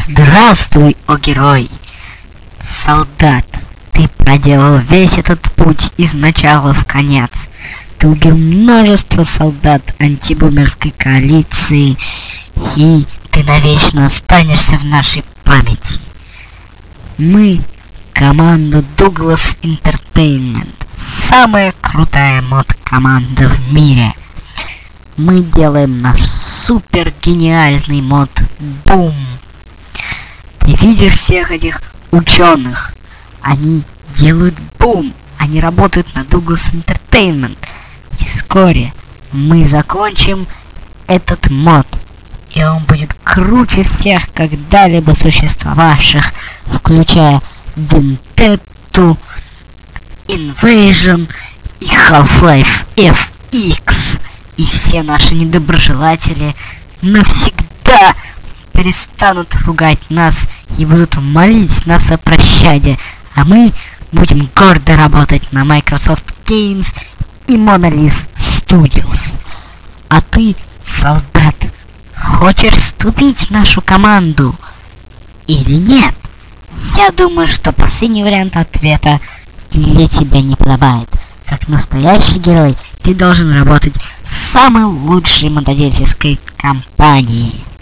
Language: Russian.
Здравствуй, о герой! Солдат, ты проделал весь этот путь из начала в конец. Ты убил множество солдат антибумерской коалиции, и ты навечно останешься в нашей памяти. Мы — команда Douglas Entertainment, самая крутая мод-команда в мире. Мы делаем наш супер гениальный мод Boom. Ты видишь всех этих ученых? Они делают Boom. Они работают на Douglas Entertainment. И вскоре мы закончим этот мод, и он будет круче всех когда-либо существовавших, включая Dintette, Invasion и Half-Life FX. И все наши недоброжелатели навсегда перестанут ругать нас и будут молить нас о пощаде, а мы будем гордо работать на Microsoft Games и Monolith Studios. А ты, солдат, хочешь вступить в нашу команду или нет? Я думаю, что последний вариант ответа для тебя не подобает. Как настоящий герой, ты должен работать в самой лучшей модельерской компании.